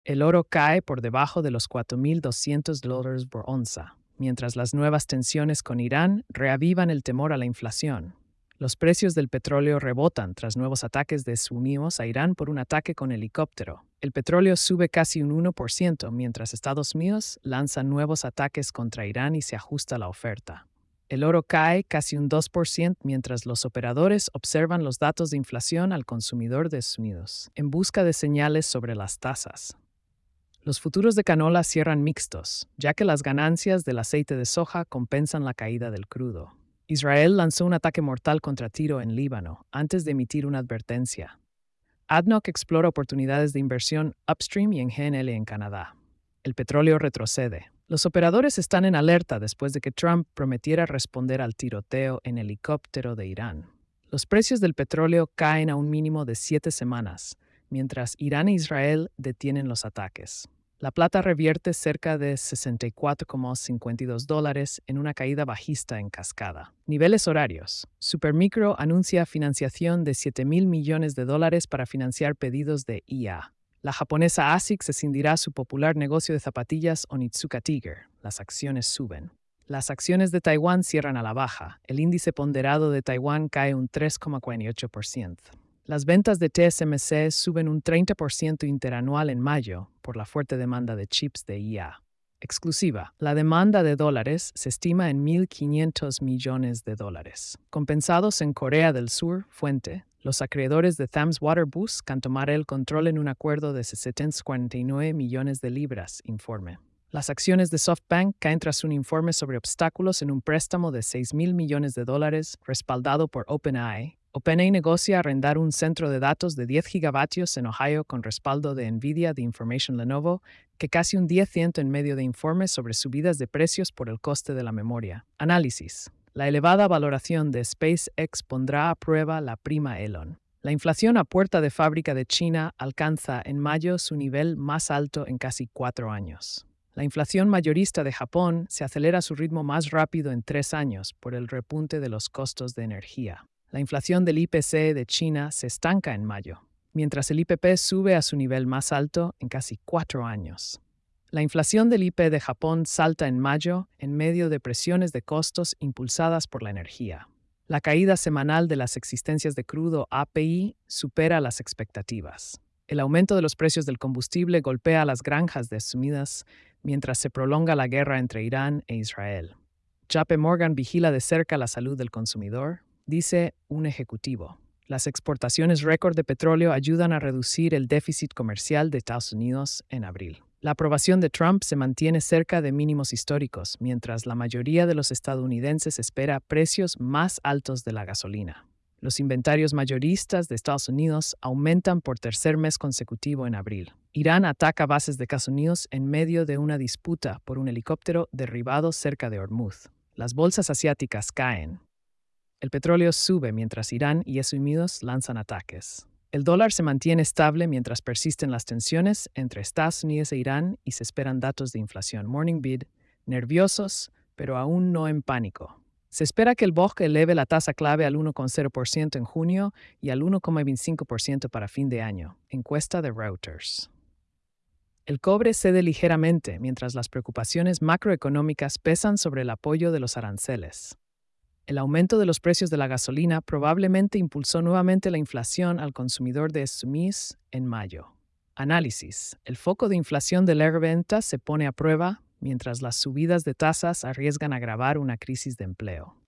El oro cae por debajo de los $4,200 por onza, mientras las nuevas tensiones con Irán reavivan el temor a la inflación. Los precios del petróleo rebotan tras nuevos ataques de Unidos a Irán por un ataque con helicóptero. El petróleo sube casi un 1%, mientras Estados Unidos lanza nuevos ataques contra Irán y se ajusta la oferta. El oro cae casi un 2% mientras los operadores observan los datos de inflación al consumidor de Estados Unidos, en busca de señales sobre las tasas. Los futuros de canola cierran mixtos, ya que las ganancias del aceite de soja compensan la caída del crudo. Israel lanzó un ataque mortal contra Tiro en Líbano, antes de emitir una advertencia. ADNOC explora oportunidades de inversión upstream y en GNL en Canadá. El petróleo retrocede. Los operadores están en alerta después de que Trump prometiera responder al tiroteo en helicóptero de Irán. Los precios del petróleo caen a un mínimo de 7 semanas, mientras Irán e Israel detienen los ataques. La plata revierte cerca de $64,52 en una caída bajista en cascada. Niveles horarios. Supermicro anuncia financiación de $7,000 millones para financiar pedidos de IA. La japonesa ASICS escindirá su popular negocio de zapatillas Onitsuka Tiger. Las acciones suben. Las acciones de Taiwán cierran a la baja. El índice ponderado de Taiwán cae un 3,48%. Las ventas de TSMC suben un 30% interanual en mayo por la fuerte demanda de chips de IA. Exclusiva. La demanda de dólares se estima en $1,500 millones. Compensados en Corea del Sur, fuente. Los acreedores de Thames Water buscan tomar el control en un acuerdo de 749 millones de libras, informe. Las acciones de SoftBank caen tras un informe sobre obstáculos en un préstamo de $6,000 millones respaldado por OpenAI. OpenAI negocia arrendar un centro de datos de 10 gigavatios en Ohio con respaldo de NVIDIA de Information Lenovo, que casi un 10% en medio de informes sobre subidas de precios por el coste de la memoria. Análisis. La elevada valoración de SpaceX pondrá a prueba la prima Elon. La inflación a puerta de fábrica de China alcanza en mayo su nivel más alto en casi 4 años. La inflación mayorista de Japón se acelera a su ritmo más rápido en 3 años por el repunte de los costos de energía. La inflación del IPC de China se estanca en mayo, mientras el IPP sube a su nivel más alto en casi 4 años. La inflación del IP de Japón salta en mayo en medio de presiones de costos impulsadas por la energía. La caída semanal de las existencias de crudo API supera las expectativas. El aumento de los precios del combustible golpea a las granjas de Estados Unidos mientras se prolonga la guerra entre Irán e Israel. JP Morgan vigila de cerca la salud del consumidor, dice un ejecutivo. Las exportaciones récord de petróleo ayudan a reducir el déficit comercial de Estados Unidos en abril. La aprobación de Trump se mantiene cerca de mínimos históricos, mientras la mayoría de los estadounidenses espera precios más altos de la gasolina. Los inventarios mayoristas de Estados Unidos aumentan por tercer mes consecutivo en abril. Irán ataca bases de Estados Unidos en medio de una disputa por un helicóptero derribado cerca de Hormuz. Las bolsas asiáticas caen. El petróleo sube mientras Irán y Estados Unidos lanzan ataques. El dólar se mantiene estable mientras persisten las tensiones entre Estados Unidos e Irán y se esperan datos de inflación. Morning Bid, nerviosos, pero aún no en pánico. Se espera que el BOJ eleve la tasa clave al 1,0% en junio y al 1,25% para fin de año, encuesta de Reuters. El cobre cede ligeramente mientras las preocupaciones macroeconómicas pesan sobre el apoyo de los aranceles. El aumento de los precios de la gasolina probablemente impulsó nuevamente la inflación al consumidor de Estados Unidos en mayo. Análisis. El foco de inflación de la reventa se pone a prueba mientras las subidas de tasas arriesgan agravar una crisis de empleo.